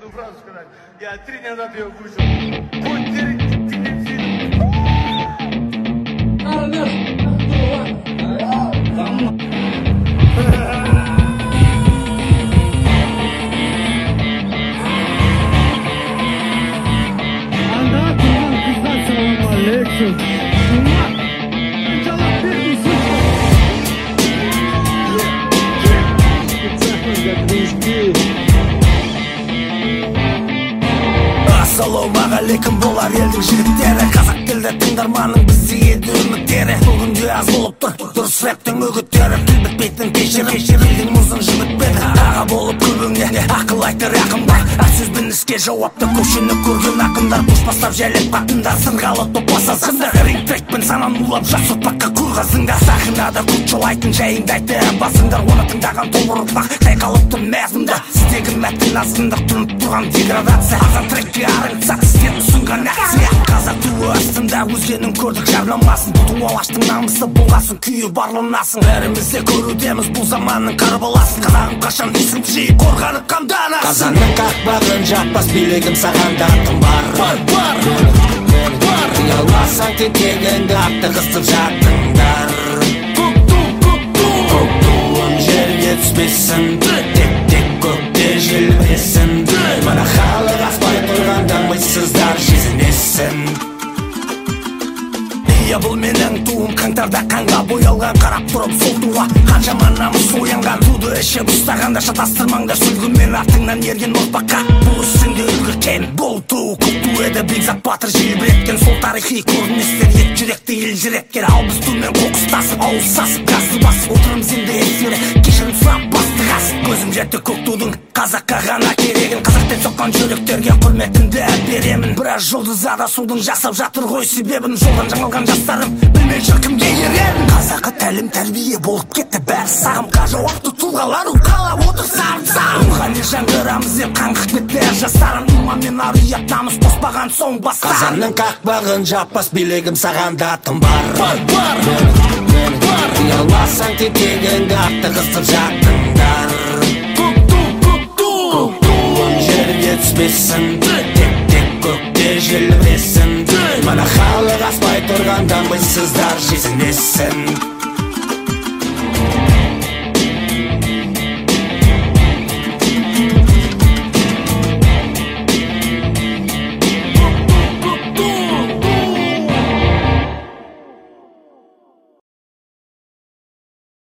Ну, правда сказать, я 3 дня назад ее кушал. Будь Ассалаумағалейкум болар елдің жігіттері, қазақ тілді тыңдарманның бізде еді үміттері. Бұл күнде аз болып тұр дұрыс рэптің үгіттері, тіл бітпейтін кешірілдің мұзын жібітпеді. Аға болып көбіңе ақыл айтыр ақындар, сөзбен іске жауапты көшені көрген ақындар. Көш бастап жәлеп қатындар, сынғалы топаса сындар, рингтрекпен санан улап жас ұрпаққа көр қазыңдар. Сахнада көк жолайтын жайыңды айты басыңдар, оны тыңдаған толыр ұрпақ қайқалып тұр мәзмұнда. Сіздегі мәтін азғындық тұнып тұрған деградация, азан трекке арыңсақ сізден ұсынған акция. Қазақ туы астында өзгенің көрдік жарламасын, бұту алаштың намысы болғасын, күйі барланасың. Бәрімізде көрудеміз бұл заманның қарбаласын, қазағым қашан есім жиып қорғанып қамданасың. Қазанның қақпағын жаппас билігім саған датым бар. Ұяласаң тетегіңді атты қыстып жаттыңдар. Көк туым жерге түспесін, тек көкте желбіресін. Мына халық аспай тұрғанда мыйсыздар сезінесін. Бұл менің туым қаңтарда қанға боялған, қарап тұрып сол туға қаншама намыс оянған. Туды ішіп ұстағанда шатастырмаңдар сүлгімен артыңнан ерген ұрпаққа. Бұл үстінде үлгірген бұл ту көк ту еді, бекзат батыр желбіреткен. Сол тарихи көріністер ет жүректі елжіреткен. Ал біз тумен қоқыстасып ауыз сасып газды басып отырмыз енді ескере, кешірім сұрап басты қасып. Көзім жетті көк тудың қазаққа ғана керегін, қазақтен соққан жүректерге құрметімді беремін. Біраз жұлдыз адасудың жасап жатыр ғой себебін, жолдан жаңылған жастарым білмей жүр кімге ерерін. Қазақы тәлім тәрбие болып кетті бәрі сағымға, жауапты тұлғалар ұқалап отыр сарымсағым. Рухани жаңғырамыз деп қаңғып кетті әр жастарым, иман мен ар ұят намыс қоспаған соң бастарым. Қазанның қақпағын жаппас билігім саған датым бар. Ұяласаң тетегіңді атты қыстып жаттыңдар. Көк туым жерге түспесін, тек көкте желбіресін. Мына халық аспай тұрғанда мыйсыздар сезінесін.